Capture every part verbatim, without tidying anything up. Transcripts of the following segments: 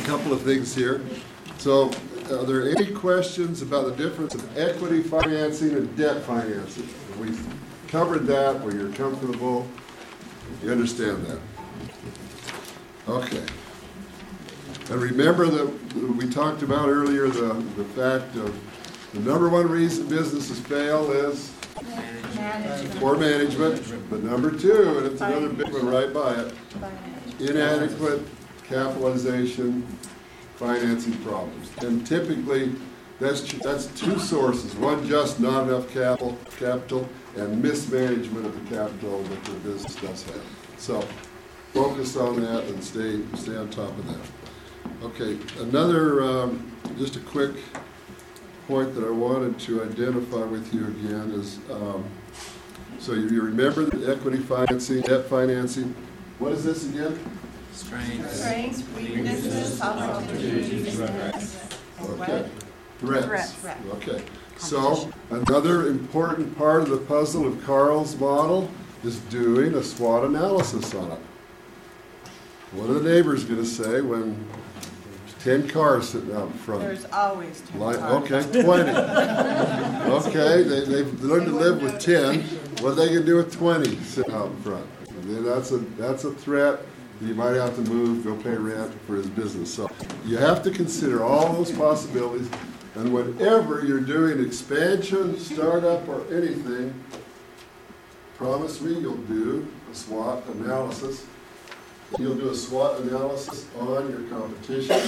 couple of things here. So, are there any questions about the difference of equity financing and debt financing? We covered that, where you're comfortable. You understand that? Okay. And remember that we talked about earlier the, the fact of the number one reason businesses fail is Management. poor management. But number two, and it's another big one right by it, inadequate capitalization, financing problems. And typically, that's that's two sources. One, just not enough capital, capital, and mismanagement of the capital that the business does have. So, focus on that and stay stay on top of that. Okay, another, um, just a quick point that I wanted to identify with you again is, um, so you, you remember the equity financing, debt financing. What is this again? Strengths. Strengths, weaknesses, opportunities. Okay. Threats. Threats. Okay. So another important part of the puzzle of Carl's model is doing a SWOT analysis on it. What are the neighbors going to say when ten cars sitting out in front? There's always ten Like, cars. okay, twenty. Okay, they, they've learned to live with ten. What are they going to do with twenty sitting out in front? And then that's a that's a threat. You might have to move, go pay rent for his business. So you have to consider all those possibilities. And whenever you're doing expansion, startup, or anything, promise me you'll do a SWOT analysis. You'll do a SWOT analysis on your competition,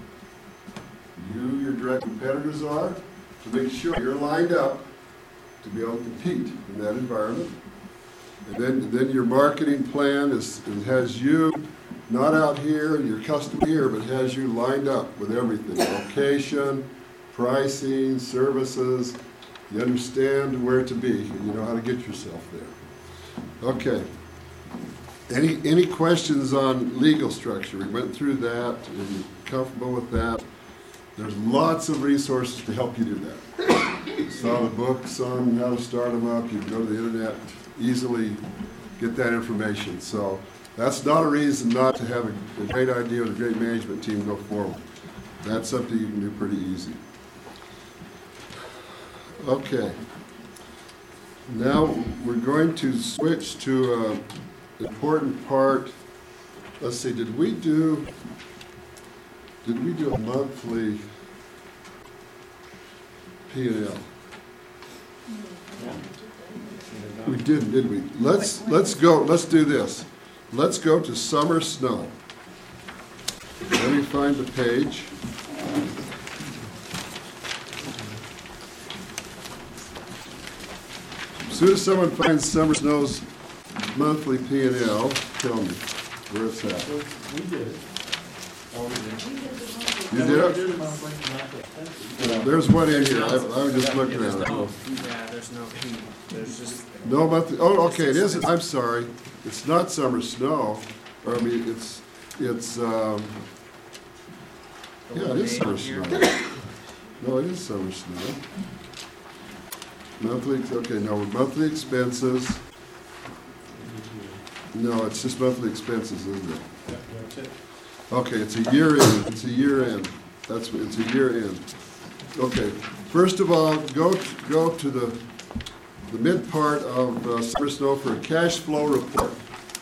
you, your direct competitors are, to make sure you're lined up to be able to compete in that environment. And then, then your marketing plan is, it has you not out here and your customer here, but has you lined up with everything. Location, pricing, services. You understand where to be, and you know how to get yourself there. Okay. Any any questions on legal structure? We went through that. Are you comfortable with that? There's lots of resources to help you do that. You saw the books on how to start them up. You can go to the internet, easily get that information. So that's not a reason not to have a, a great idea with a great management team go forward. That's something you can do pretty easy. Okay. Now we're going to switch to an important part. Let's see, did we do, did we do a monthly P and L? We didn't, did we? Let's let's go. Let's do this. Let's go to summer snow. Let me find the page. As soon as someone finds summer snow's monthly P and L, tell me where it's at. We did it. Oh, we did. You did it? Yeah, there's one in here. I, I was just looking at it. Yeah, there's no P. There's just. No monthly. Oh, okay. It is. I'm sorry. It's not summer snow. Or I mean, it's it's. Um, yeah, it is summer snow. No, it is summer snow. Monthly. Okay, no monthly expenses. No, it's just monthly expenses, isn't it? Yeah, that's it. Okay, it's a year end. It's a year end. That's what it's a year end. Okay. First of all, go to, go to the the mid part of uh, summer snow for a cash flow report.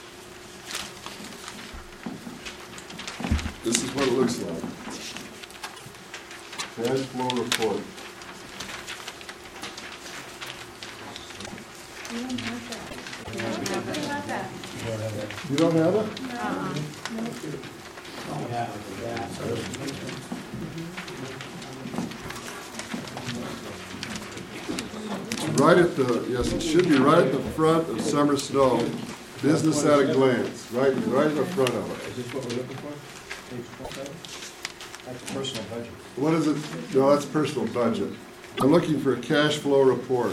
This is what it looks like. Cash flow report. We don't have that. We don't have that. You don't have that. You don't have it? Uh-uh. It's right at the, yes, it should be right at the front of summer snow. Business at a glance, right, right in the front of it. Is this what we're looking for? Page twenty-seven? That's personal budget. What is it? No, that's personal budget. I'm looking for a cash flow report.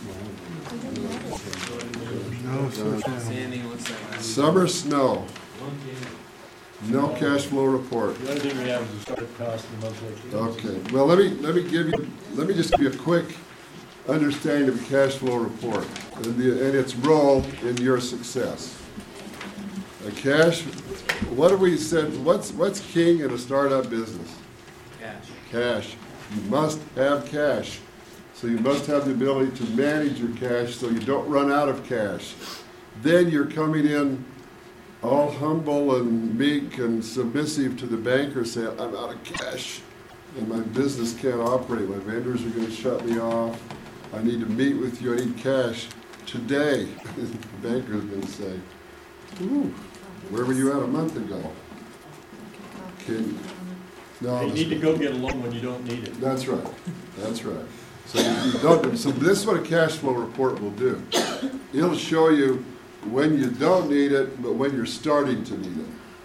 Sandy looks like that. Summer snow. No cash flow report. The other thing we have is the startup cost and the monthly. Okay, well, let me, let me give you, let me just give you a quick understanding of the cash flow report and, the, and its role in your success. A cash, what have we said, what's, what's king in a startup business? Cash. Cash. You must have cash. So you must have the ability to manage your cash so you don't run out of cash. Then you're coming in all humble and meek and submissive to the banker saying, I'm out of cash and my business can't operate. My vendors are going to shut me off. I need to meet with you. I need cash today. The banker is going to say, ooh, where were you at a month ago? Can, no, You need to go get a loan when you don't need it. that's right. That's right. So you don't. So this is what a cash flow report will do. It'll show you when you don't need it, but when you're starting to need it.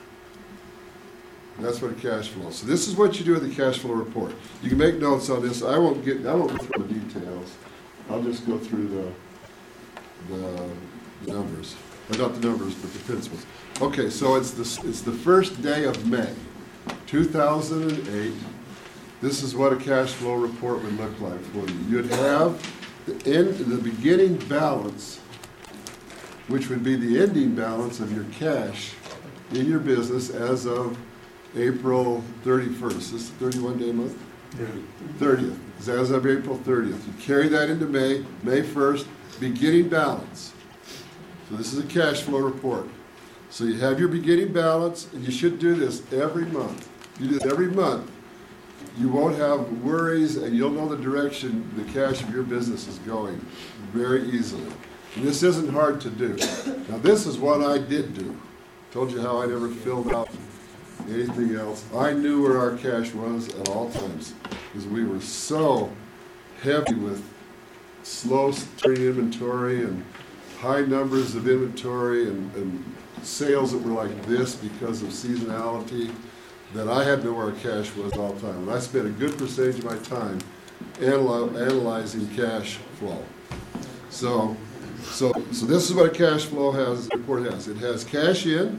That's what a cash flow. So this is what you do with the cash flow report. You can make notes on this. I won't get. I won't go through the details. I'll just go through the the, the numbers. Well, not the numbers, but the principles. Okay. So it's the it's the first day of May, two thousand eight. This is what a cash flow report would look like for you. You'd have the end, the beginning balance, which would be the ending balance of your cash in your business as of April thirty-first. This is the thirty-one day month? thirtieth. It's as of April thirtieth. You carry that into May, May first, beginning balance. So this is a cash flow report. So you have your beginning balance, and you should do this every month. You do this every month. You won't have worries, and you'll know the direction the cash of your business is going very easily. And this isn't hard to do. Now, this is what I did do. Told you how I never filled out anything else. I knew where our cash was at all times, because we were so heavy with slow turning inventory and high numbers of inventory and, and sales that were like this because of seasonality, that I had to know where our cash was all the time. And I spent a good percentage of my time analy- analyzing cash flow. So, so, so this is what a cash flow has, report has. It has cash in,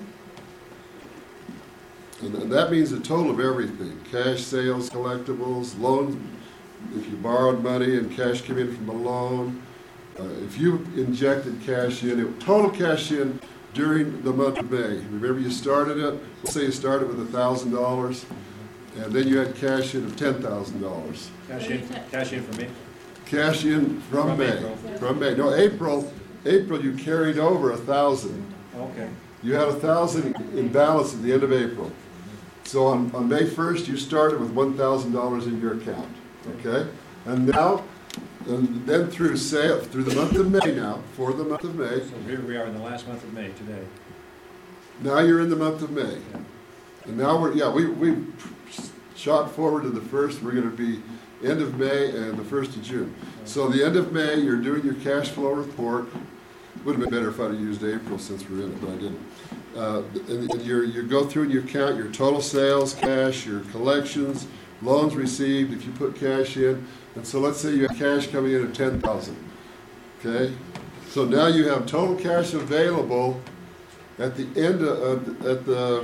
and and that means a total of everything. Cash, sales, collectibles, loans, if you borrowed money and cash came in from a loan. Uh, if you injected cash in, it, total cash in during the month of May. Remember, you started it, let's say you started with one thousand dollars, and then you had cash in of ten thousand dollars. Cash in, cash in for me. Cash in from From May. April. From May. No, April, April you carried over a thousand. Okay. You had a thousand in balance at the end of April. So on, on May first, you started with one thousand dollars in your account, okay? And now, and then through sale, through the month of May now, for the month of May, So here we are in the last month of May today. now you're in the month of May. And now we're, yeah, we, we shot forward to the first, we're gonna be end of May and the first of June. So the end of May, you're doing your cash flow report. Would have been better if I'd have used April since we're in it, but I didn't. Uh, and and you're, you go through and you count your total sales, cash, your collections, loans received, if you put cash in. And so let's say you have cash coming in at ten thousand, okay? So now you have total cash available at the end of, at the,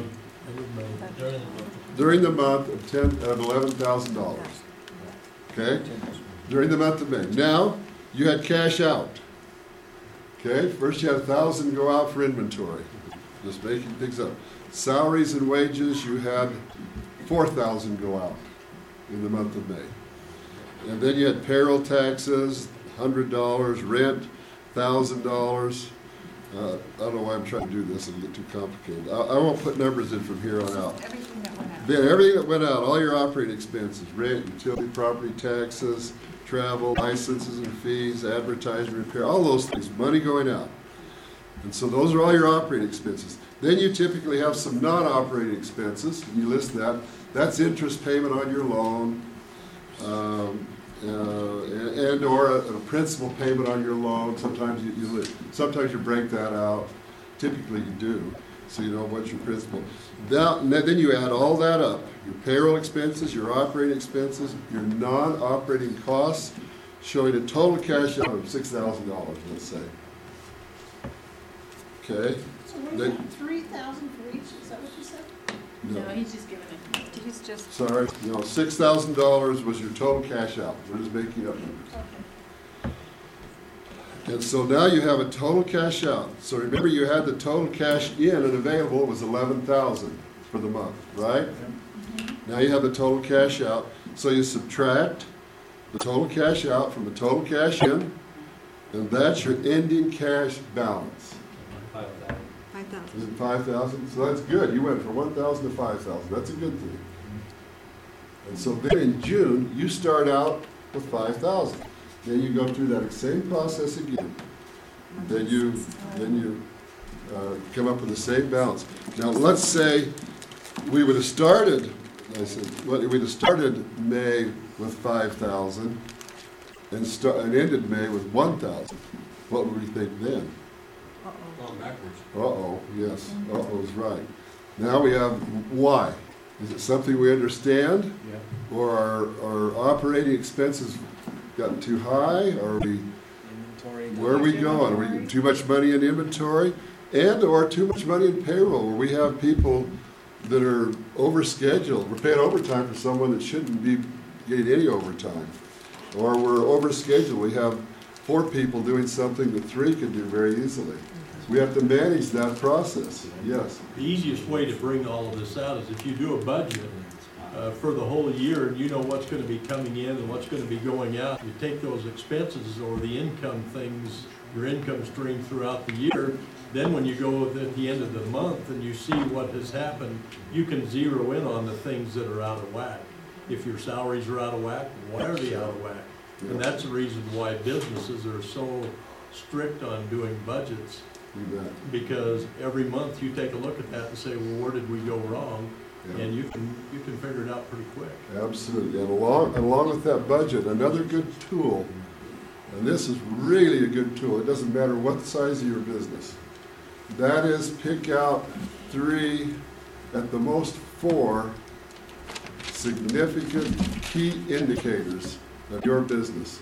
during the month of ten, of eleven thousand dollars, okay? During the month of May. Now, you had cash out, okay? First you had a thousand go out for inventory, just making things up. Salaries and wages, you had four thousand go out in the month of May. And then you had payroll taxes, one hundred dollars, rent, one thousand dollars. Uh, I don't know why I'm trying to do this, it'll get too complicated. I, I won't put numbers in from here on out. Everything that went out. Then everything that went out, all your operating expenses, rent, utility, property taxes, travel, licenses and fees, advertising, repair, all those things, money going out. And so those are all your operating expenses. Then you typically have some non-operating expenses, you list that. That's interest payment on your loan, um, uh, and, and or a, a principal payment on your loan. Sometimes you, you li- sometimes you break that out. Typically you do, so you know what's your principal. That, and then you add all that up: your payroll expenses, your operating expenses, your non-operating costs, showing a total cash out of six thousand dollars. Let's say. Okay. So what They- is that, three thousand for each, is that what you said? No, he's just giving it. He's just. Sorry, no, six thousand dollars was your total cash out. We're just making up numbers. Okay. And so now you have a total cash out. So remember, you had the total cash in and available was eleven thousand for the month, right? Now you have the total cash out. So you subtract the total cash out from the total cash in, and that's your ending cash balance. Five Is thousand. it five thousand? So that's good. You went from one thousand to five thousand. That's a good thing. And so then in June, you start out with five thousand. Then you go through that same process again. Then you, then you uh, come up with the same balance. Now, let's say we would have started, I said, what, we'd have started May with five thousand and start, and ended May with one thousand. What would we think then? Going backwards. Uh-oh, yes, uh-oh's right. Now we have why. Is it something we understand? Yeah. Or our, our operating expenses gotten too high? Or are we, Inventory. where are we going? Are we too much money in inventory? And or too much money in payroll, where we have people that are overscheduled. We're paying overtime for someone that shouldn't be getting any overtime. Or we're overscheduled. We have four people doing something that three could do very easily. We have to manage that process, yes. The easiest way to bring all of this out is if you do a budget uh, for the whole year, and you know what's gonna be coming in and what's gonna be going out. You take those expenses or the income things, your income stream throughout the year, then when you go at the end of the month and you see what has happened, you can zero in on the things that are out of whack. If your salaries are out of whack, why are they out of whack? And that's the reason why businesses are so strict on doing budgets. You bet. Because every month you take a look at that and say, well, where did we go wrong? Yeah. And you can, you can figure it out pretty quick. Absolutely, and along, and along with that budget, another good tool, and this is really a good tool, it doesn't matter what the size of your business. That is, pick out three, at the most four, significant key indicators of your business.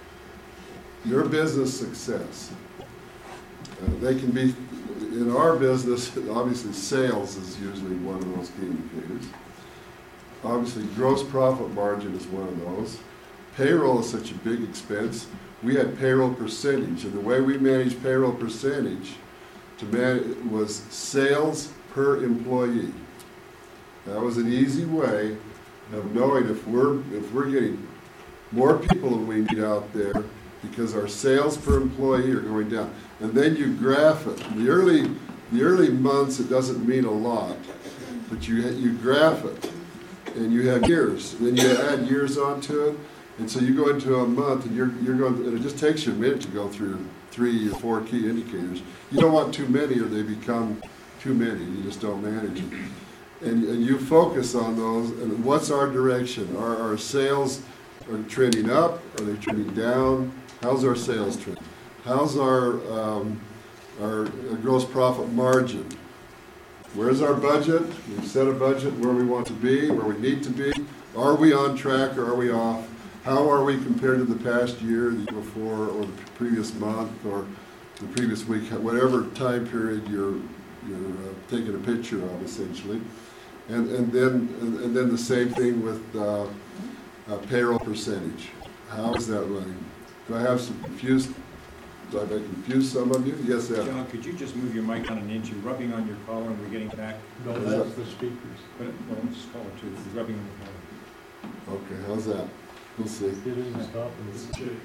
Your business success. Uh, they can be, in our business, obviously sales is usually one of those key indicators. Obviously, gross profit margin is one of those. Payroll is such a big expense. We had payroll percentage, and the way we managed payroll percentage to man was sales per employee. That was an easy way of knowing if we're if we're getting more people than we need out there because our sales per employee are going down. And then you graph it. The early the early months it doesn't mean a lot, but you you graph it, and you have years. Then you add years onto it, and so you go into a month, and you're you're going. And it just takes you a minute to go through three or four key indicators. You don't want too many, or they become too many. You just don't manage it. And, and you focus on those. And what's our direction? Are our sales are trending up? Are they trending down? How's our sales trend? How's our um, our gross profit margin? Where's our budget? We've set a budget where we want to be, where we need to be. Are we on track or are we off? How are we compared to the past year, the year before, or the previous month, or the previous week, whatever time period you're you're uh, taking a picture of, essentially. And and then and, and then the same thing with uh, uh, payroll percentage. How is that running? Do I have some confused? Do I confuse some of you? Yes, Ed. John, could you just move your mic on an inch? You're rubbing on your collar and we're getting back. No, Is that's that- the speakers. But, well, this collar too, you're rubbing on the collar. Okay, how's that? We'll see. It isn't stopping.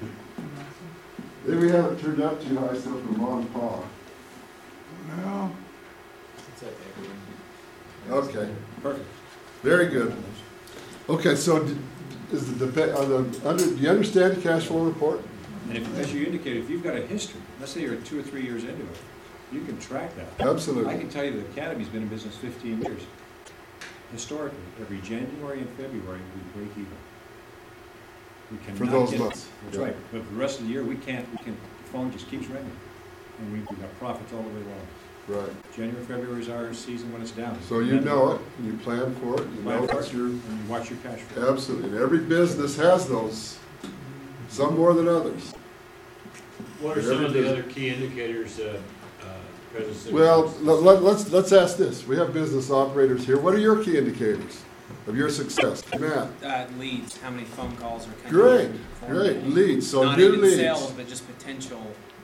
Maybe we haven't turned up too high stuff for mom and pa. No. It's like echoing. Okay, Perfect. very good. Okay, so d- is the, depe- are the, under, do you understand the cash flow report? And if, as you indicated, if you've got a history, let's say you're two or three years into it, you can track that. I Absolutely. can tell you the Academy's been in business fifteen years. Historically, every January and February, we break even. We For cannot those get- months. That's right, but for the rest of the year, we can't, we can, the phone just keeps ringing. And we, we got profits all the way along. Right. January, February is our season when it's down. So you know it, and you plan for it, you Plan know for that's it, your, and you watch your cash flow. absolutely. And every business has those, some more than others. What are some of the other key indicators, uh, uh, President? City Well, Council? let, let- let's, let's ask this. We have business operators here. What are your key indicators of your success? Matt? Uh, leads, how many phone calls are coming Great, in. for great. me. Leads, so Not new even leads. sales, but just potential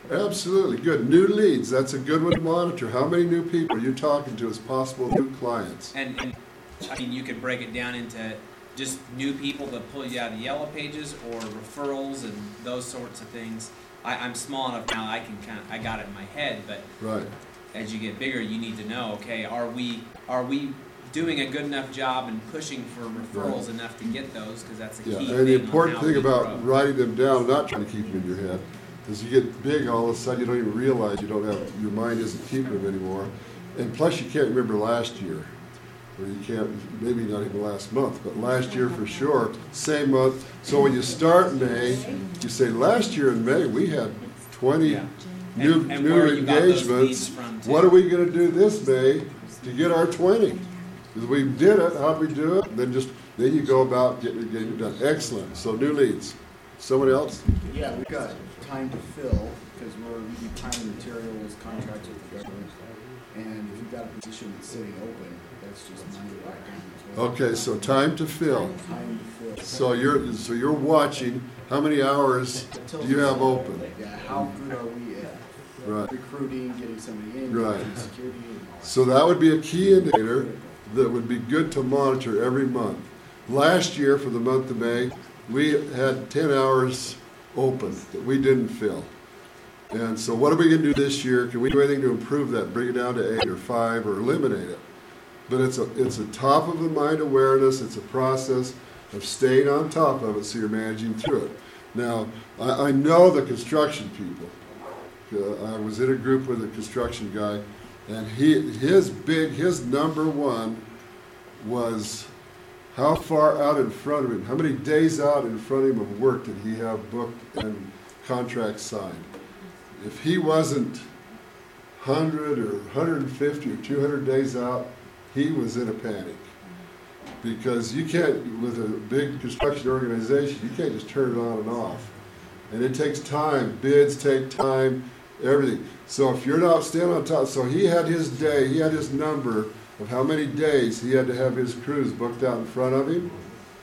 Absolutely, good. New leads, that's a good one to monitor. How many new people are you talking to as possible new clients? And, and, I mean, you could break it down into just new people that pull you out of the yellow pages, or referrals and those sorts of things. I, I'm small enough now, I can kind of, I got it in my head, but Right. as you get bigger, you need to know, okay, are we, are we doing a good enough job and pushing for referrals enough to get those, because that's a Yeah, key thing and the on important how thing we about grow. writing them down, not trying to keep them in your head, is you get big, all of a sudden you don't even realize you don't have, your mind isn't keeping them anymore. And plus you can't remember last year, or you can't, maybe not even last month, but last year for sure, same month. So when you start May, you say, last year in May, we had twenty Yeah. new, And- and new where you got those engagements. leads from, too. What are we gonna do this May to get our twenty? Because we did it, how'd we do it? Then just, then you go about getting, getting it done. Excellent, so new leads. Someone else? Yeah, we've got time to fill, because we're, we do time and materials, contracts with the government. And if you've got a position that's sitting open, that's just money right down as well. Okay, so time to fill. Time to fill. So you're, so you're watching, how many hours do you have open? Yeah, how good are we at Right. recruiting, getting somebody in, Right. getting security and all that. So that would be a key indicator that would be good to monitor every month. Last year, for the month of May, we had ten hours open that we didn't fill. And so what are we gonna do this year? Can we do anything to improve that, bring it down to eight or five, or eliminate it? But it's a, it's a top of the mind awareness, it's a process of staying on top of it so you're managing through it. Now, I, I know the construction people. Uh, I was in a group with a construction guy, and he, his big, his number one was how far out in front of him, how many days out in front of him of work did he have booked and contracts signed? If he wasn't one hundred or one hundred fifty or two hundred days out, he was in a panic. Because you can't, with a big construction organization, you can't just turn it on and off. And it takes time, bids take time, everything. So if you're not staying on top, so he had his day, he had his number of how many days he had to have his crews booked out in front of him.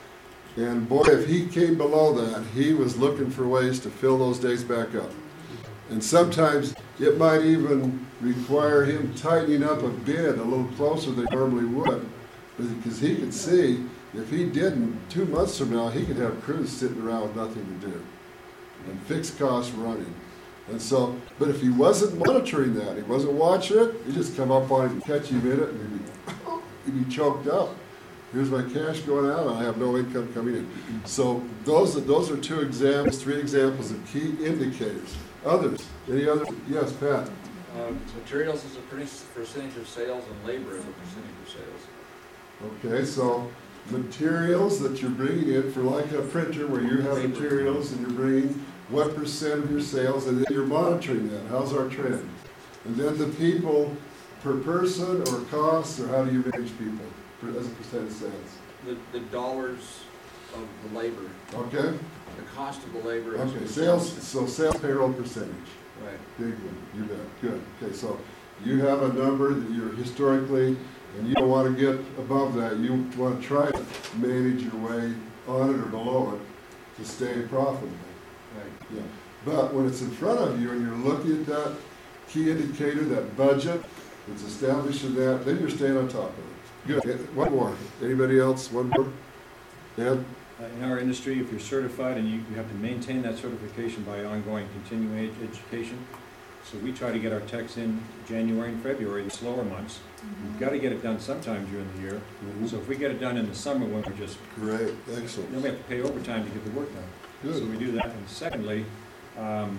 And boy, if he came below that, he was looking for ways to fill those days back up. And sometimes it might even require him tightening up a bid a little closer than he normally would, because he could see if he didn't, two months from now, he could have crews sitting around with nothing to do and fixed costs running. And so, but if he wasn't monitoring that, he wasn't watching it, he'd just come up on him and catch him in it, and he'd be, he'd be choked up. Here's my cash going out, and I have no income coming in. So those are, those are two examples, three examples of key indicators. Others, any other? Yes, Pat. Uh, materials is a pretty percentage of sales, and labor is a percentage of sales. Okay, so materials that you're bringing in for like a printer where you have materials and you're bringing what percent of your sales, and then you're monitoring that. How's our trend? And then the people per person or costs, or how do you manage people per- as a percent of sales? The, the dollars of the labor, Okay? the cost of the labor. is Okay, percentage. sales, so sales payroll percentage. Right. Big one, you bet, good. Okay, so you have a number that you're historically, and you don't want to get above that. You want to try to manage your way on it or below it to stay profitable. Right. Yeah. But when it's in front of you and you're looking at that key indicator, that budget, it's establishing that, then you're staying on top of it. Good. One more. Anybody else? One more? Ed? Uh, In our industry, if you're certified, and you, you have to maintain that certification by ongoing continuing ed- education. So we try to get our techs in January and February, the slower months. We've got to get it done sometime during the year. So if we get it done in the summer when we're just, Great, excellent. then we have to pay overtime to get the work done. So Good. we do that. And secondly, um,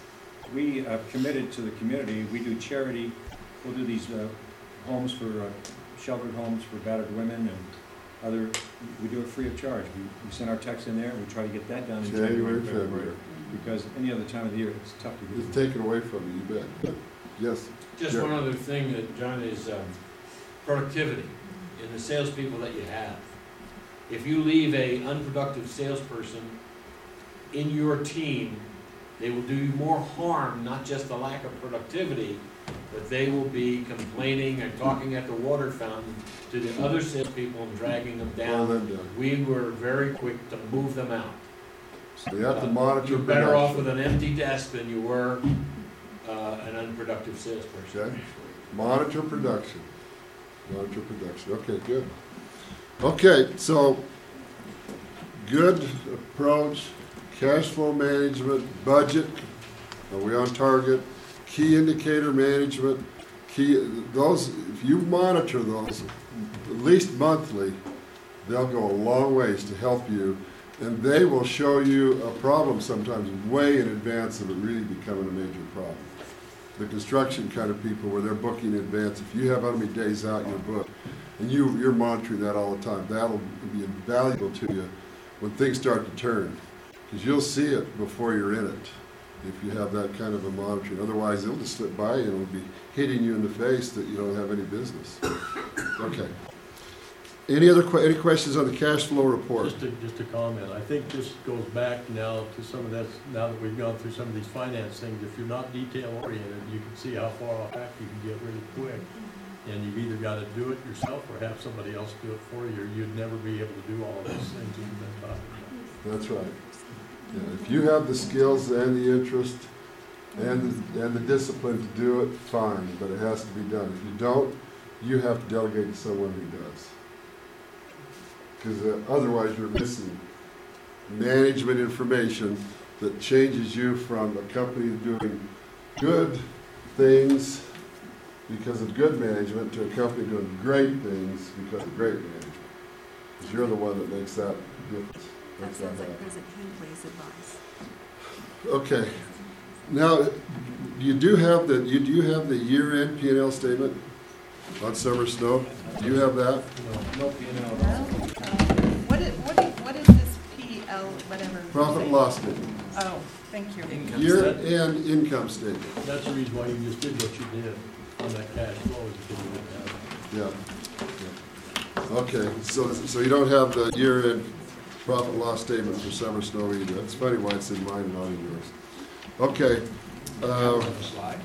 we have committed to the community. We do charity. We'll do these uh, homes for, uh, sheltered homes for battered women and other, we do it free of charge. We, we send our techs in there and we try to get that done in January January, and February. February. Because any other time of the year, it's tough to get. It's taken away from you, you bet. Yes. Just Sure. one other thing that, John, is um, productivity in the salespeople that you have. If you leave a unproductive salesperson in your team, they will do you more harm, not just the lack of productivity, but they will be complaining and talking at the water fountain to the other salespeople and dragging them Well, down. then done. We were very quick to move them out. So you have to Uh, monitor. You're better off production. with an empty desk than you were uh, an unproductive salesperson. Okay, monitor production, monitor production, okay, good. Okay, so, good approach, cash flow management, budget, are we on target? Key indicator management, key, those, if you monitor those, at least monthly, they'll go a long ways to help you, and they will show you a problem sometimes way in advance of it really becoming a major problem. The construction kind of people where they're booking in advance, if you have how many days out in your book, and you, you're monitoring that all the time, that'll be invaluable to you when things start to turn, because you'll see it before you're in it, if you have that kind of a monitoring. Otherwise, it'll just slip by you and it'll be hitting you in the face that you don't have any business. Okay. Any other que- any questions on the cash flow report? Just a, just a comment. I think this goes back now to some of that, now that we've gone through some of these finance things. If you're not detail oriented, you can see how far off track you can get really quick. And you've either got to do it yourself or have somebody else do it for you, or you'd never be able to do all of those things that you've been talking about. That's right. Yeah, if you have the skills and the interest and the, and the discipline to do it, fine, but it has to be done. If you don't, you have to delegate to someone who does. Because uh, otherwise you're missing management information that changes you from a company doing good things because of good management to a company doing great things because of great management. Because you're the one that makes that difference. That Makes sounds that like happen. President Hindley's advice. Okay. Now, you do have the you do have the year-end P and L statement on Summer Snow. Do you have that? No P and L. Well, um, what is, what is, what is this P L, whatever? Profit and loss statement. Oh, thank you. Income Year-end statement. income statement. That's the reason why you just did what you did on that cash flow, is because you didn't have it. Yeah. Okay. So so you don't have the year-end profit and loss statement for Summer Snow either. That's funny why it's in mine and not in yours. Okay. Uh, Slide.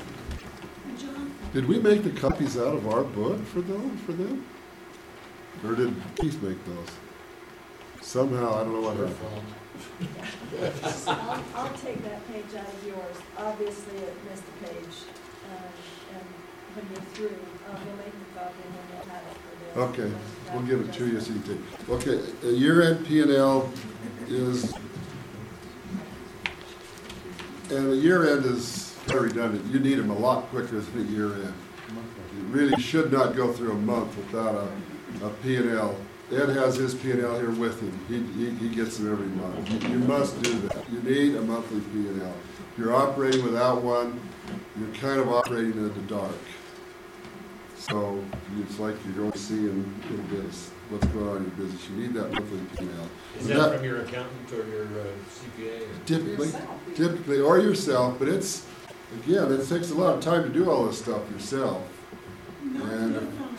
John? did we make the copies out of our book for them? For them? Or did Keith make those? Somehow, I don't know what happened. I'll, I'll take that page out of yours. Obviously, it missed a page. Um, and when you're through, uh, we'll make the copy and then we'll have it for the. Okay, we'll give it to you so you can take. Okay, a year-end P and L is, and a year-end is very redundant. You need them a lot quicker than a year-end. You really should not go through a month without a, a P and L. Ed has his P and L here with him. He, he, he gets them every month. You, you must do that. You need a monthly P and L. If you're operating without one, you're kind of operating in the dark. So it's like you're only seeing little bits, what's going on in your business. You need that monthly P and L. Is that from your accountant or your uh, C P A? or- Typically, typically, or yourself, but it's, again, it takes a lot of time to do all this stuff yourself. And,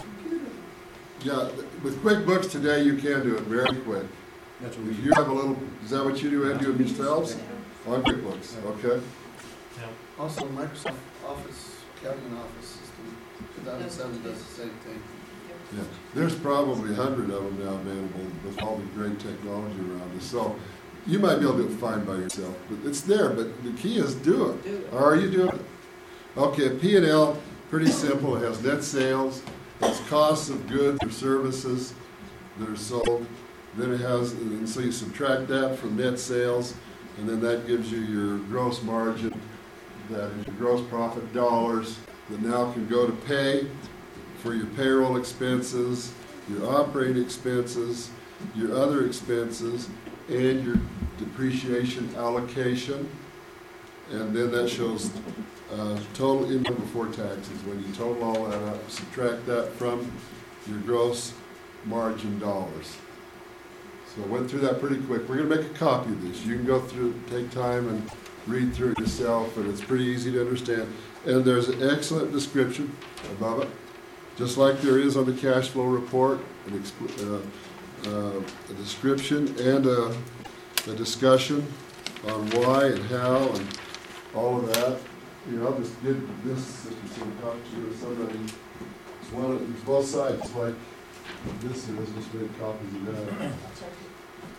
yeah, with QuickBooks today, you can do it very quick. That's what we If do. you have a little, is that what you do, Ed, do it yourselves? On QuickBooks, okay? Also, Microsoft Office, accounting office system, two thousand seven does the same thing. Yeah, there's probably a hundred of them now available with all the great technology around us. So you might be able to do it fine by yourself, but it's there. But the key is do it. Are you doing it? Okay, P and L, pretty simple. It has net sales, it's costs of goods or services that are sold. Then it has, and so you subtract that from net sales, and then that gives you your gross margin. That is your gross profit dollars that now can go to pay for your payroll expenses, your operating expenses, your other expenses, and your depreciation allocation. And then that shows uh, total income before taxes. When you total all that up, subtract that from your gross margin dollars. So I went through that pretty quick. We're going to make a copy of this. You can go through, take time and read through it yourself, and it's pretty easy to understand. And there's an excellent description above it, just like there is on the cash flow report, an expl- uh, uh, a description and a, a discussion on why and how and all of that. You know, I'll just give this, if you see a copy to somebody. It's one of, it's both sides, like this is, just make copies of that.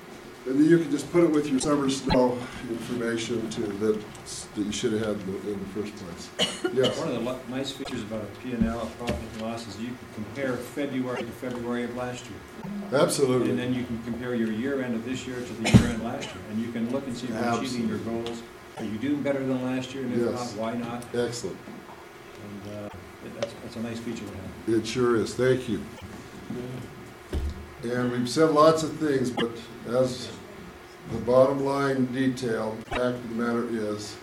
And then you can just put it with your summer snow information to that, that you should have had in the, in the first place. Yes? One of the lo- nice features about a P and L, profit and loss, is you can compare February to February of last year. Absolutely. And then you can compare your year end of this year to the year end last year. And you can look and see if you're achieving your goals. Are you doing better than last year? And if Yes. not, why not? Excellent. And uh, that's, that's a nice feature to have. It sure is. Thank you. And we've said lots of things, but as the bottom line detail, the fact of the matter is,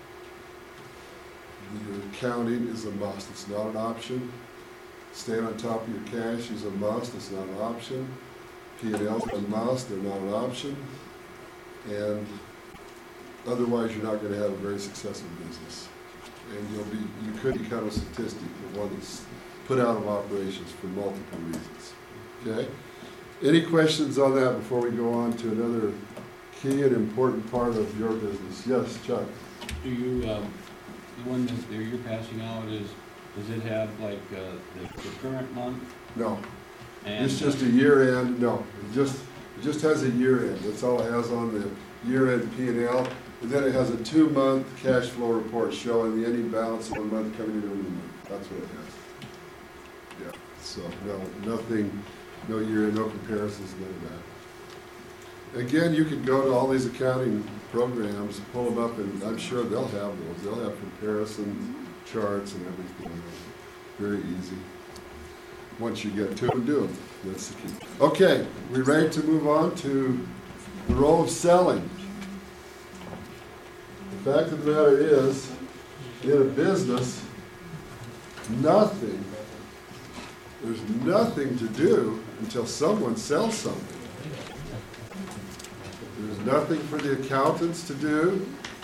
your accounting is a must. It's not an option. Staying on top of your cash is a must. It's not an option. P and L's are a must. They're not an option. And otherwise, you're not going to have a very successful business. And you'll be, you could become a statistic, the one that's put out of operations for multiple reasons. Okay? Any questions on that before we go on to another key and important part of your business? Yes, Chuck? Do you, um, the one that you're passing out is, does it have like uh, the, the current month? No. And It's just a year end, no. It just, it just has a year end. That's all it has on the year end P and L. And then it has a two-month cash flow report showing the ending balance of one month coming into a new month. That's what it has. Yeah, so no, nothing, no year end, no comparisons, none of that. Again, you could go to all these accounting programs, pull them up, and I'm sure they'll have those. They'll have comparison charts and everything. Very easy. Once you get to them, do them. That's the key. Okay, we ready to move on to the role of selling. The fact of the matter is, in a business, nothing, there's nothing to do until someone sells something. There's nothing for the accountants to do.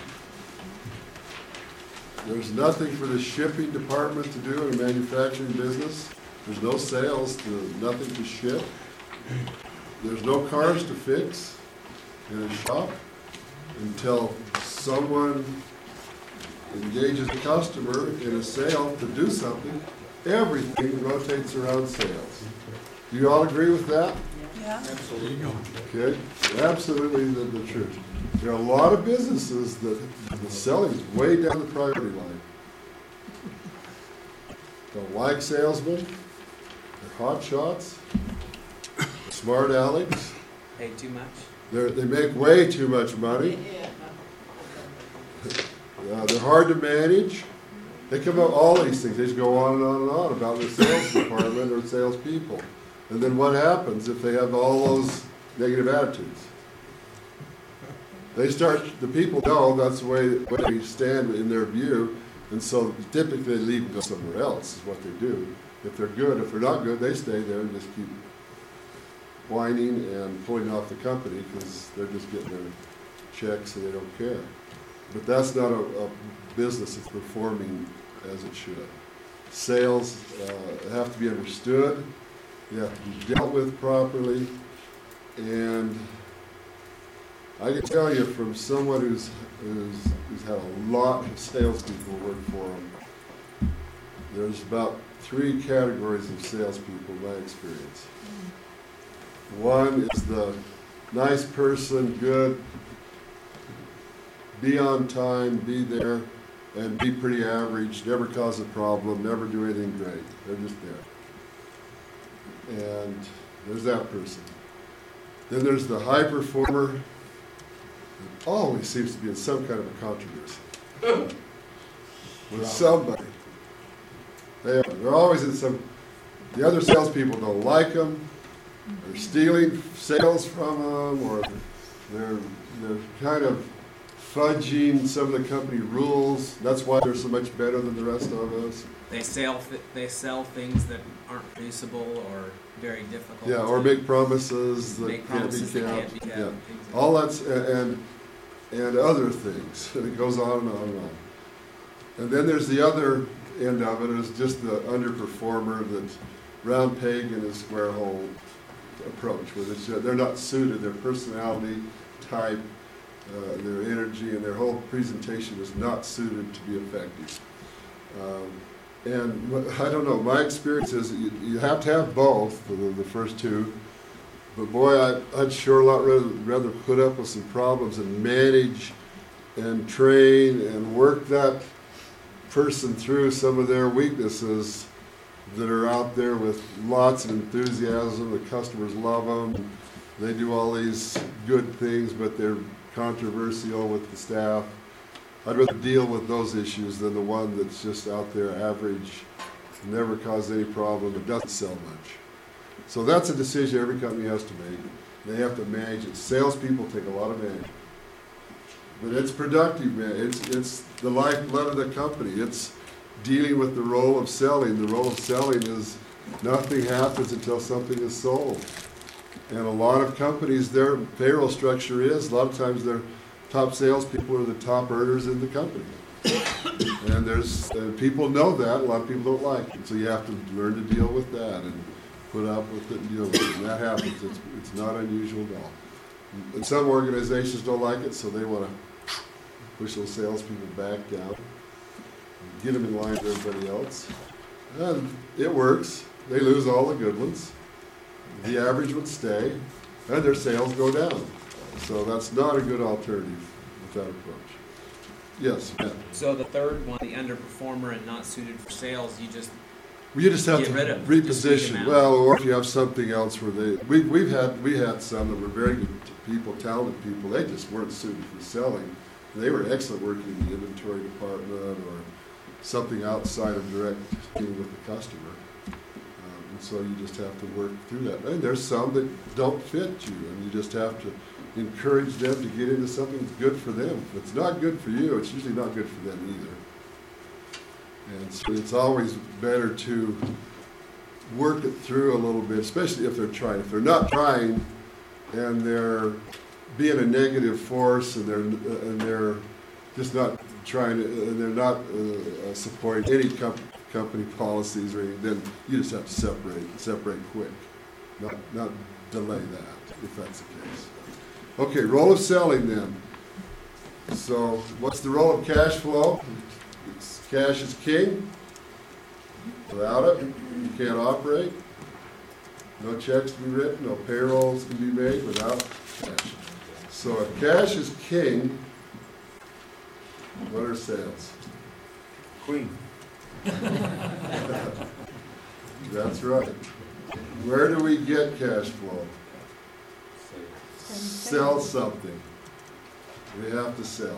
There's nothing for the shipping department to do in a manufacturing business. There's no sales, to, nothing to ship. There's no cars to fix in a shop until someone engages a customer in a sale to do something. Everything rotates around sales. Do you all agree with that? Yeah. Absolutely. Okay, absolutely the, the truth. There are a lot of businesses that the selling is way down the priority line. Don't like salesmen. They're hot shots. Smart Alex. Pay too much? They're, they make way too much money. Uh, they're hard to manage. They come up all these things. They just go on and on and on about their sales department or salespeople. And then what happens if they have all those negative attitudes? They start, the people know that's the way, way they stand in their view, and so typically they leave and go somewhere else, is what they do. If they're good, if they're not good, they stay there and just keep whining and pulling off the company because they're just getting their checks and they don't care. But that's not a, a business that's performing as it should. Sales uh, have to be understood, they have to be dealt with properly, and I can tell you from someone who's, who's, who's had a lot of salespeople work for them, there's about three categories of salespeople in my experience. One is the nice person, good, be on time, be there, and be pretty average, never cause a problem, never do anything great. They're just there. And there's that person. Then there's the high performer that always seems to be in some kind of a controversy with somebody. They are. They're always in some, the other salespeople don't like them, they're stealing sales from them, or they're, they're kind of fudging some of the company rules. That's why they're so much better than the rest of us. They sell th- they sell things that aren't producible or very difficult. Yeah, or make promises that Make can't promises be that kept. can't be kept, Yeah, exactly. all that's and and other things. And it goes on and on and on. And then there's the other end of it is just the underperformer that's round peg in a square hole approach, where it's, uh, they're not suited. Their personality type, uh, their energy, and their whole presentation is not suited to be effective. Um, and I don't know, my experience is that you, you have to have both, the, the first two, But boy, I, I'd sure a lot rather, rather put up with some problems and manage and train and work that person through some of their weaknesses that are out there with lots of enthusiasm. The customers love them. They do all these good things, but they're controversial with the staff. I'd rather deal with those issues than the one that's just out there average, never caused any problem, but doesn't sell much. So that's a decision every company has to make. They have to manage it. Salespeople take a lot of management. But it's productive, man. It's, it's the lifeblood of the company. It's dealing with the role of selling. The role of selling is nothing happens until something is sold. And a lot of companies, their payroll structure is, a lot of times their top salespeople are the top earners in the company. And there's, and people know that, a lot of people don't like it. So you have to learn to deal with that and put up with it and deal with it. And that happens. It's, it's not unusual at all. And some organizations don't like it, so they want to push those salespeople back down, get them in line with everybody else. And it works. They lose all the good ones. The average would stay, and their sales go down. So that's not a good alternative with that approach. Yes, Matt. So the third one, the underperformer and not suited for sales, you just You just have get to rid of, just weed them reposition. out. Well, or if you have something else where they, we, we've had, we had some that were very good people, talented people, they just weren't suited for selling. They were excellent working in the inventory department or something outside of direct dealing with the customer. Um, and so you just have to work through that. And there's some that don't fit you, and you just have to encourage them to get into something that's good for them. If it's not good for you, it's usually not good for them either. And so it's always better to work it through a little bit, especially if they're trying. If they're not trying and they're being a negative force and they're and they're just not trying to, and they're not uh, supporting any com- company policies or anything, then you just have to separate, separate quick, not not delay that if that's the case. Okay, role of selling then. So what's the role of cash flow? It's, cash is king. Without it, you can't operate. No checks to be written, no payrolls can be made without cash. So if cash is king, what are sales? Queen. That's right. Where do we get cash flow? Sell something. We have to sell.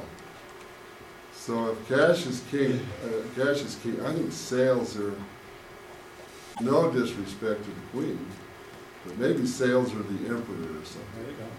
So if cash is king, uh, cash is king, I think sales are, no disrespect to the queen, but maybe sales are the emperor or something. There you go.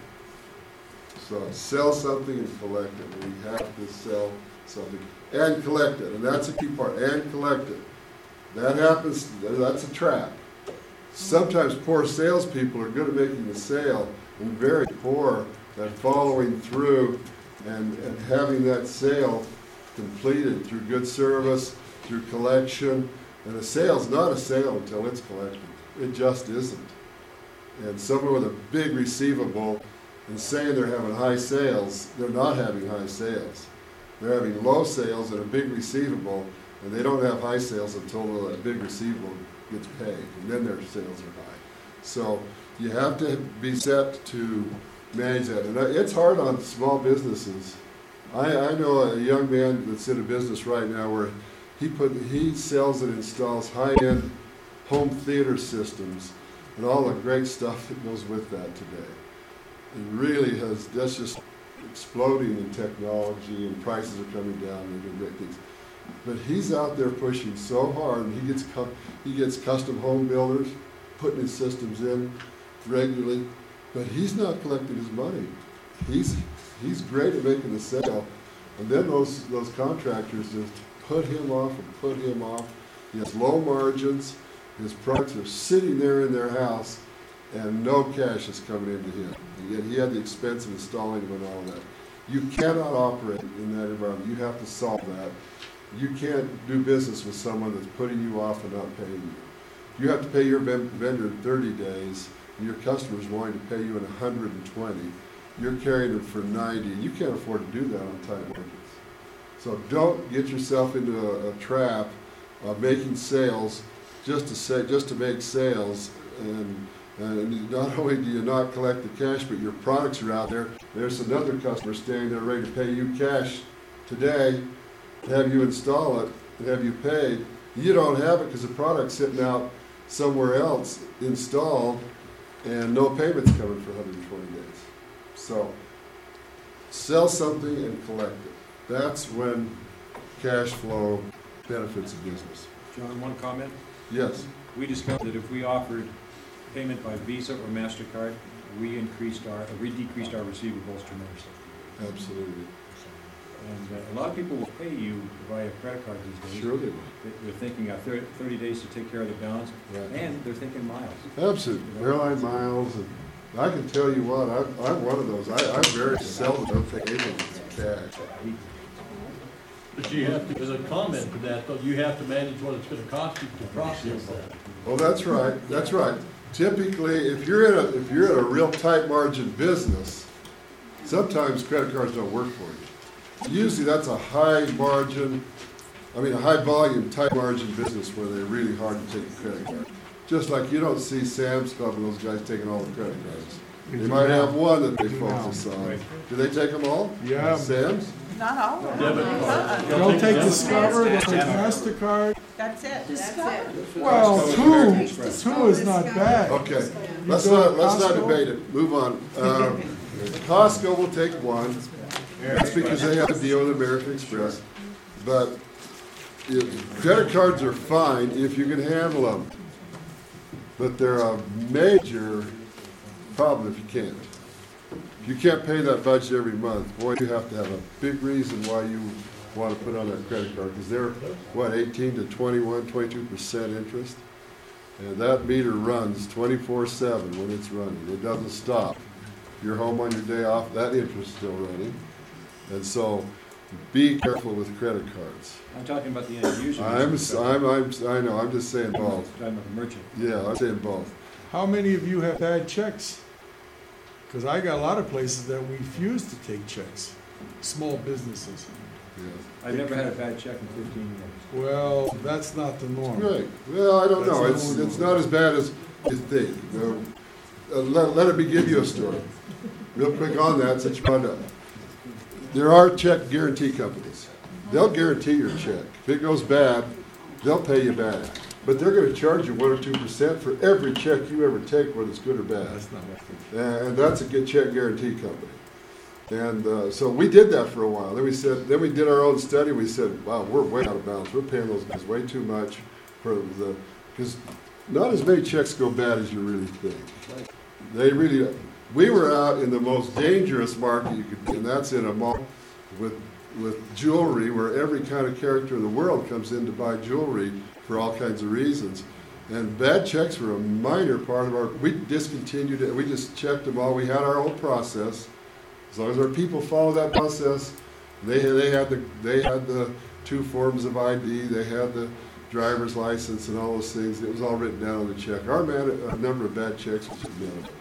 So sell something and collect it. We have to sell something and collect it, and that's a key part, and collect it. That happens, that's a trap. Sometimes poor salespeople are good at making the sale and very poor at following through and, and having that sale completed through good service, through collection. And a sale's not a sale until it's collected. It just isn't. And someone with a big receivable and saying they're having high sales, they're not having high sales. They're having low sales and a big receivable, and they don't have high sales until that big receivable gets paid, and then their sales are high. So you have to be set to manage that. And it's hard on small businesses. I, I know a young man that's in a business right now where he put he sells and installs high-end home theater systems and all the great stuff that goes with that today. It really has, that's just exploding in technology, and prices are coming down and they're doing great things. But he's out there pushing so hard, and he gets cu- he gets custom home builders putting his systems in regularly, but he's not collecting his money. He's he's great at making the sale, and then those those contractors just put him off and put him off. He has low margins. His products are sitting there in their house, and no cash is coming into him. And yet he had the expense of installing them and all that. You cannot operate in that environment. You have to solve that. You can't do business with someone that's putting you off and not paying you. You have to pay your vendor in thirty days, and your customer's wanting to pay you in one hundred twenty. You're carrying them for ninety, and you can't afford to do that on tight margins. So don't get yourself into a, a trap of making sales just to say, just to make sales and And not only do you not collect the cash, but your products are out there. There's another customer standing there ready to pay you cash today, to have you install it, and have you paid. You don't have it because the product's sitting out somewhere else installed, and no payment's coming for one hundred twenty days. So, sell something and collect it. That's when cash flow benefits a business. John, one comment? Yes. We discovered that if we offered payment by Visa or MasterCard, we increased our, we decreased our receivables tremendously. Absolutely. And uh, a lot of people will pay you via credit card these days. Sure they will. They- They're thinking uh, thirty, thirty days to take care of the balance, Right. and they're thinking miles. Absolutely. Airline miles, and I can tell you what, I'm, I'm one of those. I, I very seldom don't take anything with cash. But you have to, as a comment to that, though, you have to manage what it's gonna cost you to process that. Well, that's right, that's right. Typically, if you're in a, if you're in a real tight margin business, sometimes credit cards don't work for you. Usually that's a high margin, I mean, a high volume, tight margin business where they're really hard to take a credit card. Just like you don't see Sam's Club and those guys taking all the credit cards. They might have one that they focus on. Do they take them all? Yeah. Sam's? Not all of them. Debit card. Uh-uh. They'll take Discover, they'll take MasterCard. That's it. Discover. Well, two, two is not bad. Okay, let's go not, to let's not Costco? debate it, move on. Um, Costco will take one, that's because they have a deal with American Express. But if, credit cards are fine if you can handle them. But they're a major problem if you can't. If you can't pay that budget every month, boy, you have to have a big reason why you want to put on that credit card, because they're, what, eighteen to twenty-one, twenty-two percent interest? And that meter runs twenty-four seven when it's running. It doesn't stop. If you're home on your day off, that interest is still running. And so, be careful with credit cards. I'm talking about the end user. I'm, I'm, I'm, I know, I'm just saying I'm both. talking about the merchant. Yeah, I'm saying both. How many of you have bad checks? Because I got a lot of places that refuse to take checks, small businesses. Yeah. I've never had a bad check in fifteen years. Well, that's not the norm. Right. Well, I don't That's know. not It's, what we it's want. not as bad as you think. You know, uh, let, let me give you a story. Real quick on that, since you brought it up. There are check guarantee companies. They'll guarantee your check. If it goes bad, they'll pay you back. But they're gonna charge you one or two percent for every check you ever take, whether it's good or bad. That's not what And that's a good check guarantee company. And uh, so we did that for a while. Then we said, then we did our own study. We said, wow, we're way out of bounds. We're paying those guys way too much for the, because not as many checks go bad as you really think. They really, we were out in the most dangerous market you could be, and that's in a mall with, with jewelry, where every kind of character in the world comes in to buy jewelry for all kinds of reasons. And bad checks were a minor part of our, we discontinued it. We just checked them all. We had our own process. As long as our people follow that process, they, they had the, they had the two forms of I D, they had the driver's license and all those things. It was all written down on the check. Our man, a number of bad checks was minimal.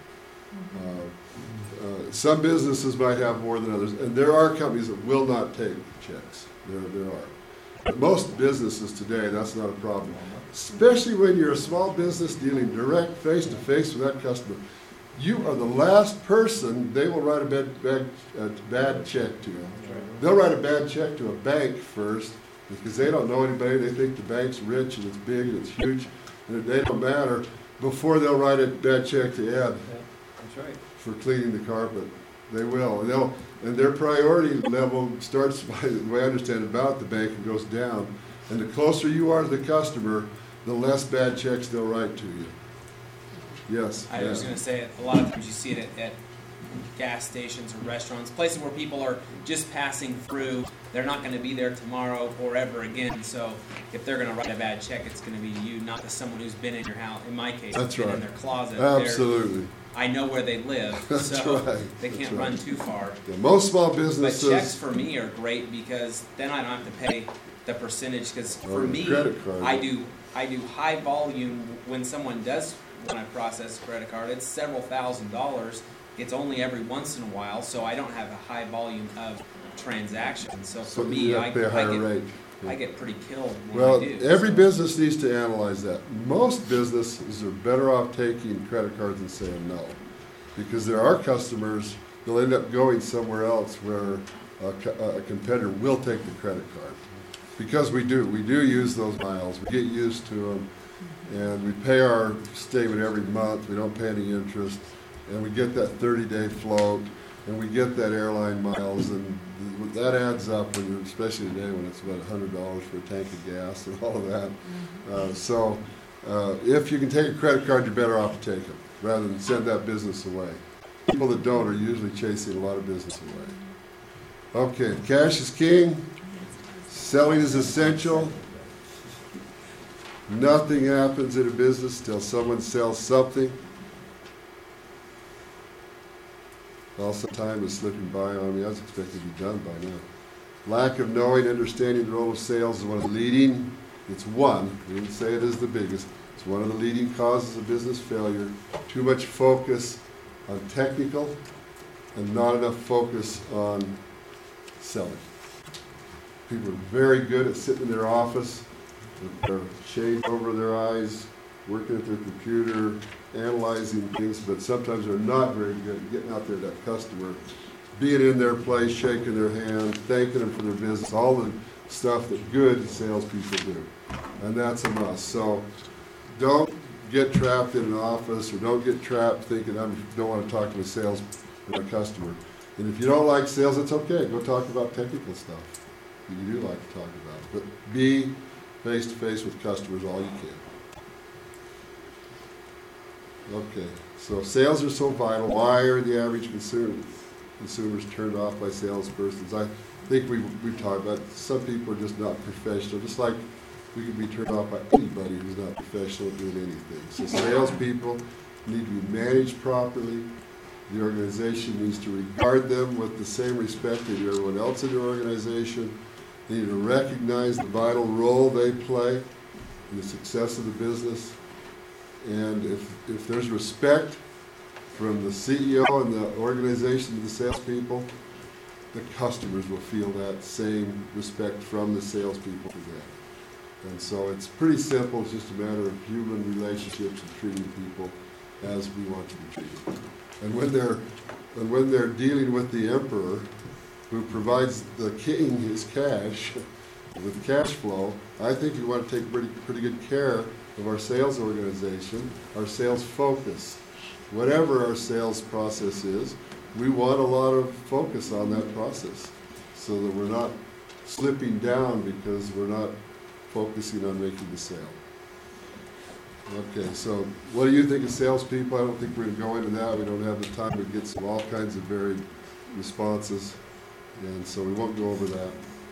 Uh, uh, some businesses might have more than others, and there are companies that will not take checks. There, there are. But most businesses today, that's not a problem. Especially when you're a small business dealing direct, face-to-face with that customer. You are the last person they will write a bad, bad, a bad check to. They'll write a bad check to a bank first, because they don't know anybody. They think the bank's rich and it's big and it's huge, and they don't matter, before they'll write a bad check to Ed. That's right. For cleaning the carpet. They will. And, they'll, and their priority level starts, by the way I understand about the bank, and goes down. And the closer you are to the customer, the less bad checks they'll write to you. Yes. I was yeah. going to say, a lot of times you see it at, at gas stations or restaurants, places where people are just passing through. They're not going to be there tomorrow or ever again. So if they're going to write a bad check, it's going to be you, not to someone who's been in your house. In my case, That's been right. in their closet. Absolutely. They're, I know where they live, That's so right. they can't That's run right. too far. Yeah, most small But businesses. checks for me are great because then I don't have to pay the percentage. Because for Or me, credit card. I do I do high volume. When someone does when I process a credit card, it's several thousand dollars. It's only every once in a while, so I don't have a high volume of transactions. So for So me, you have I, to pay a I higher get rate. I get pretty killed when Well, I do. every so. business needs to analyze that. Most businesses are better off taking credit cards and saying no. Because there are customers, they'll end up going somewhere else where a, co- a competitor will take the credit card. Because we do, we do use those miles, we get used to them, and we pay our statement every month, we don't pay any interest, and we get that thirty-day float, and we get that airline miles, and that adds up, when you're, especially today when it's about a hundred dollars for a tank of gas and all of that. Uh, so, uh, if you can take a credit card, you're better off to take it, rather than send that business away. People that don't are usually chasing a lot of business away. Okay, cash is king. Selling is essential. Nothing happens in a business till someone sells something. Also, time is slipping by on me. I was expected to be done by now. Lack of knowing, understanding the role of sales is one of the leading, it's one, we didn't say it is the biggest, it's one of the leading causes of business failure. Too much focus on technical and not enough focus on selling. People are very good at sitting in their office with their shades over their eyes, working at their computer, analyzing things, but sometimes they're not very good at getting out there to that customer, being in their place, shaking their hand, thanking them for their business, all the stuff that good salespeople do. And that's a must. So don't get trapped in an office, or don't get trapped thinking, I don't want to talk to a sales or a customer. And if you don't like sales, it's okay. Go talk about technical stuff that you do like to talk about. But be face-to-face with customers all you can. Okay, so sales are so vital. Why are the average consumer, consumers turned off by salespersons? I think we we talked about it. Some people are just not professional, just like we can be turned off by anybody who's not professional at doing anything. So salespeople need to be managed properly. The organization needs to regard them with the same respect they do everyone else in the organization. They need to recognize the vital role they play in the success of the business. And if, if there's respect from the C E O and the organization to the salespeople, the customers will feel that same respect from the salespeople to them. And so it's pretty simple. It's just a matter of human relationships and treating people as we want to be treated. And when they're, and when they're dealing with the emperor, who provides the king his cash with cash flow, I think we want to take pretty, pretty good care of our sales organization, our sales focus. Whatever our sales process is, we want a lot of focus on that process so that we're not slipping down because we're not focusing on making the sale. Okay, so what do you think of salespeople? I don't think we're going to go into that. We don't have the time to get some all kinds of varied responses, and so we won't go over that.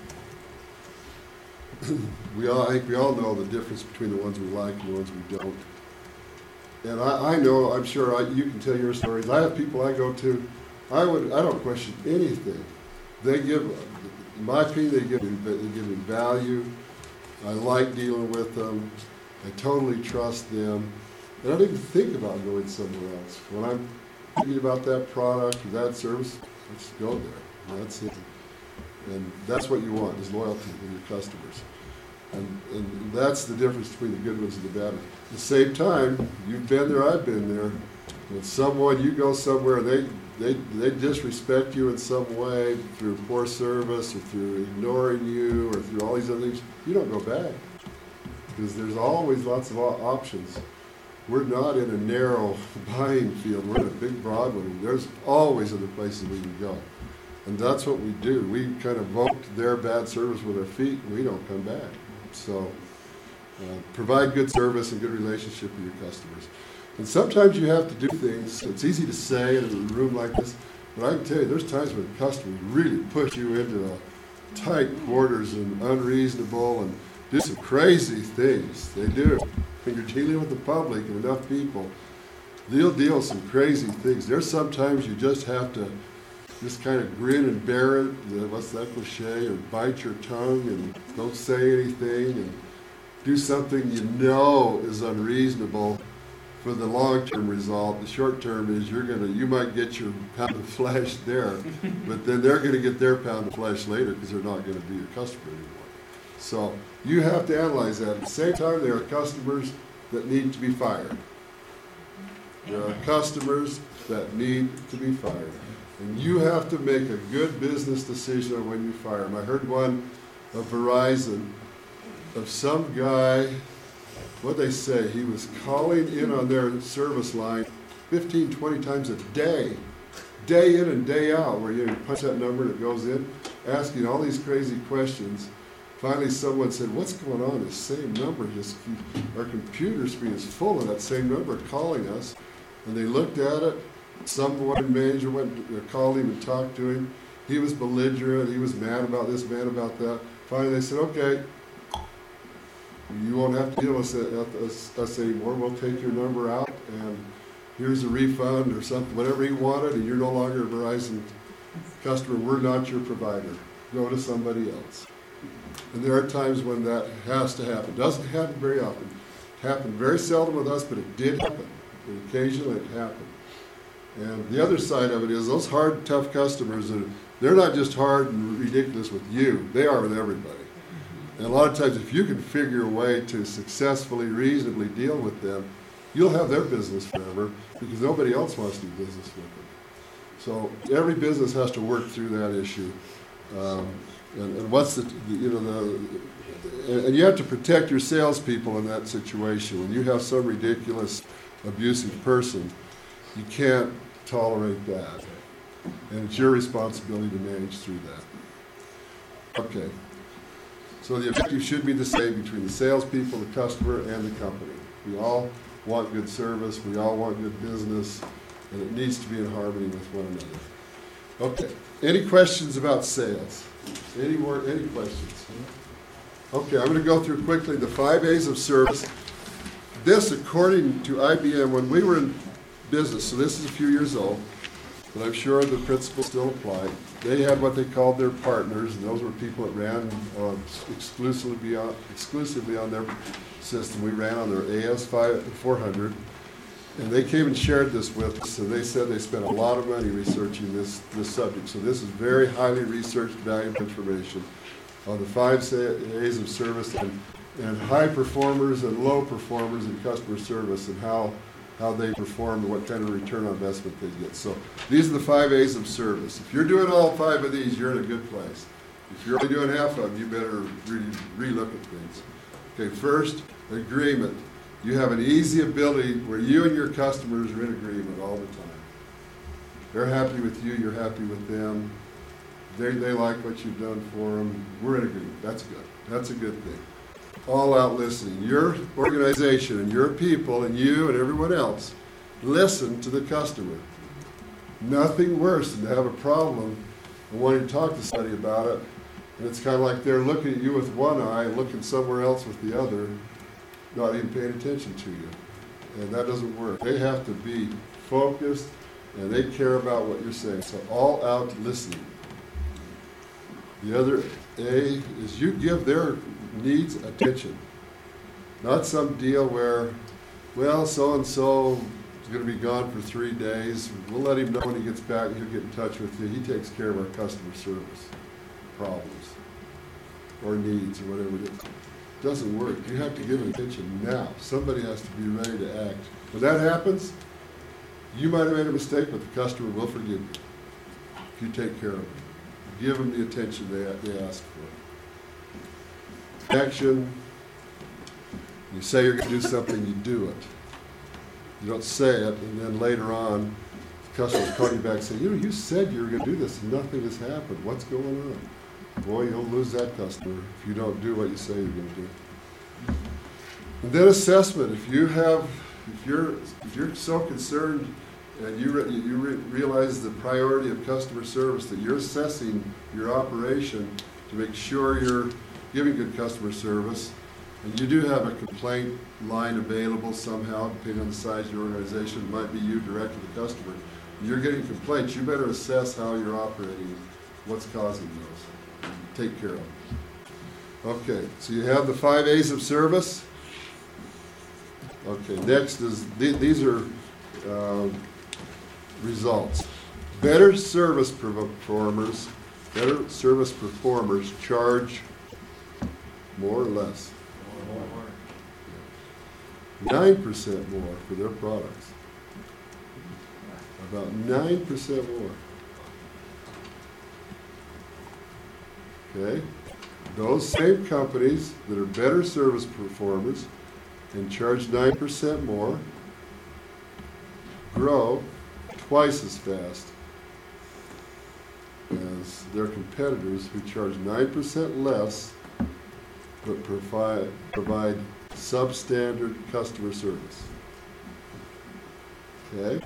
we all, I think we all know the difference between the ones we like and the ones we don't. And I, I know, I'm sure I, you can tell your stories. I have people I go to, I would, I don't question anything. They give, in my opinion, they give me, they give me value. I like dealing with them. I totally trust them. And I don't even think about going somewhere else. When I'm thinking about that product or that service, I just go there. That's it. And that's what you want, is loyalty in your customers. And, and that's the difference between the good ones and the bad ones. At the same time, you've been there, I've been there. When someone, you go somewhere, they, they, they disrespect you in some way through poor service or through ignoring you or through all these other things, you don't go back. Because there's always lots of options. We're not in a narrow buying field, we're in a big broad one. There's always other places we can go. And that's what we do. We kind of vote their bad service with our feet, and we don't come back. So uh, provide good service and good relationship with your customers. And sometimes you have to do things. It's easy to say in a room like this, but I can tell you there's times when customers really push you into the tight quarters and unreasonable and do some crazy things. They do. When you're dealing with the public and enough people, they'll deal with some crazy things. There's sometimes you just have to just kind of grin and bear it, what's that cliche, or bite your tongue and don't say anything and do something you know is unreasonable for the long-term result. The short-term is you're gonna, you might get your pound of flesh there, but then they're gonna get their pound of flesh later because they're not gonna be your customer anymore. So you have to analyze that. At the same time, there are customers that need to be fired. There are customers that need to be fired. And you have to make a good business decision on when you fire them. I heard one of Verizon, of some guy, what'd they say? He was calling in on their service line fifteen, twenty times a day, day in and day out, where you punch that number and it goes in, asking all these crazy questions. Finally, someone said, what's going on? This same number just keeps, our computer screen is full of that same number calling us. And they looked at it. Someone manager went, uh, called him and talked to him. He was belligerent. He was mad about this, mad about that. Finally, they said, okay, you won't have to deal with us, us anymore. We'll take your number out, and here's a refund or something, whatever you wanted, and you're no longer a Verizon customer. We're not your provider. Go to somebody else. And there are times when that has to happen. It doesn't happen very often. It happened very seldom with us, but it did happen. And occasionally it happened. And the other side of it is those hard, tough customers, they're not just hard and ridiculous with you. They are with everybody. And a lot of times if you can figure a way to successfully, reasonably deal with them, you'll have their business forever because nobody else wants to do business with them. So every business has to work through that issue. Um, and, and what's the, the, you know, the, and, and you have to protect your salespeople in that situation. When you have some ridiculous, abusive person, you can't tolerate that. And it's your responsibility to manage through that. Okay. So the objective should be the same between the salespeople, the customer, and the company. We all want good service, we all want good business, and it needs to be in harmony with one another. Okay. Any questions about sales? Any more, any questions? Okay, I'm going to go through quickly the five A's of service. This, according to I B M, when we were in business, so this is a few years old, but I'm sure the principles still apply. They had what they called their partners, and those were people that ran uh, exclusively on, exclusively on their system. We ran on their A S four hundred, and they came and shared this with us, and they said they spent a lot of money researching this, this subject. So this is very highly researched, valuable information on the five A's of service and, and high performers and low performers in customer service and how how they perform and what kind of return on investment they get. So these are the five A's of service. If you're doing all five of these, you're in a good place. If you're only doing half of them, you better really re-look at things. Okay, first, agreement. You have an easy ability where you and your customers are in agreement all the time. They're happy with you, you're happy with them. They, they like what you've done for them. We're in agreement. That's good. That's a good thing. All out listening. Your organization and your people and you and everyone else listen to the customer. Nothing worse than to have a problem and wanting to talk to somebody about it, and it's kind of like they're looking at you with one eye and looking somewhere else with the other, not even paying attention to you. And that doesn't work. They have to be focused and they care about what you're saying. So all out listening. The other A is you give their needs attention. Not some deal where, well, so-and-so is going to be gone for three days. We'll let him know when he gets back and he'll get in touch with you. He takes care of our customer service problems or needs or whatever it is. It doesn't work. You have to give it attention now. Somebody has to be ready to act. When that happens, you might have made a mistake, but the customer will forgive you if you take care of them. Give them the attention they, they ask for. Action. You say you're going to do something, you do it. You don't say it, and then later on, the customer's calling you back saying, you know, you said you were going to do this, and nothing has happened. What's going on? Boy, you'll lose that customer if you don't do what you say you're going to do. And then assessment. If you have, if you're, if you're so concerned and you re, you re, realize the priority of customer service, that you're assessing your operation to make sure you're giving good customer service, and you do have a complaint line available somehow, depending on the size of your organization, it might be you direct to the customer. You're getting complaints, you better assess how you're operating, what's causing those. Take care of them. Okay, so you have the five A's of service. Okay, next is, th these are uh, results. Better service performers, better service performers charge More or less? Nine percent more for their products. About nine percent more. Okay? Those same companies that are better service performers and charge nine percent more grow twice as fast as their competitors who charge nine percent less but provide, provide substandard customer service. Okay?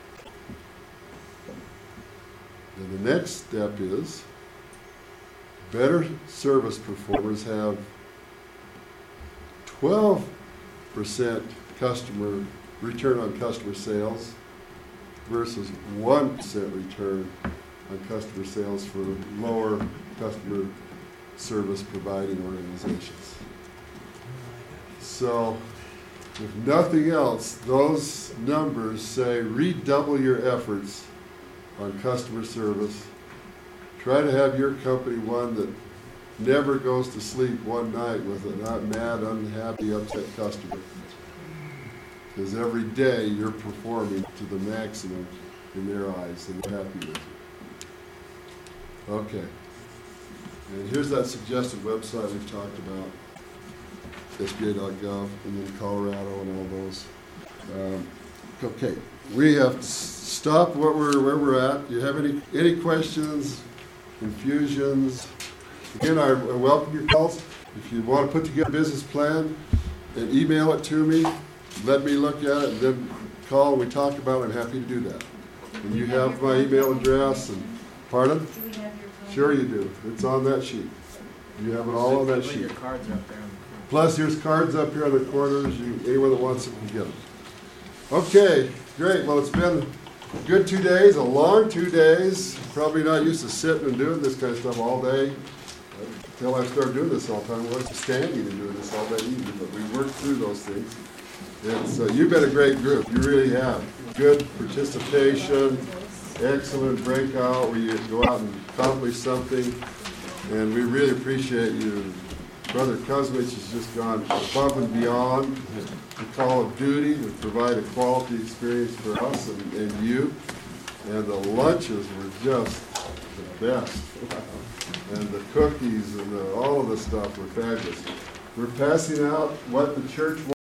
And the next step is better service performers have twelve percent customer return on customer sales versus one percent return on customer sales for lower customer service providing organizations. So, if nothing else, those numbers say redouble your efforts on customer service. Try to have your company one that never goes to sleep one night with a not mad, unhappy, upset customer. Because every day you're performing to the maximum in their eyes and they're happy with you. Okay. And here's that suggested website we've talked about, S B A dot gov, and then Colorado and all those. Um, okay, we have to stop what we're, where we're at. Do you have any, any questions, confusions? Again, I welcome your calls. If you want to put together a business plan and email it to me, let me look at it, and then call, we talk about it. I'm happy to do that. And you have my email address, and, pardon? Do we have your phone? Sure you do. It's on that sheet. You have it all on that sheet. Your cards are up there on the front. Plus, there's cards up here on the corners. You, anyone that wants them can get them. Okay, great. Well, it's been a good two days, a long two days. Probably not used to sitting and doing this kind of stuff all day. Until I started doing this all the time, I was standing and doing this all day evening, but we worked through those things. It's, uh, you've been a great group. You really have. Good participation, excellent breakout where you go out and accomplish something. And we really appreciate you. Brother Kuzmich has just gone above and beyond the call of duty to provide a quality experience for us and, and you. And the lunches were just the best. And the cookies and the, all of the stuff were fabulous. We're passing out what the church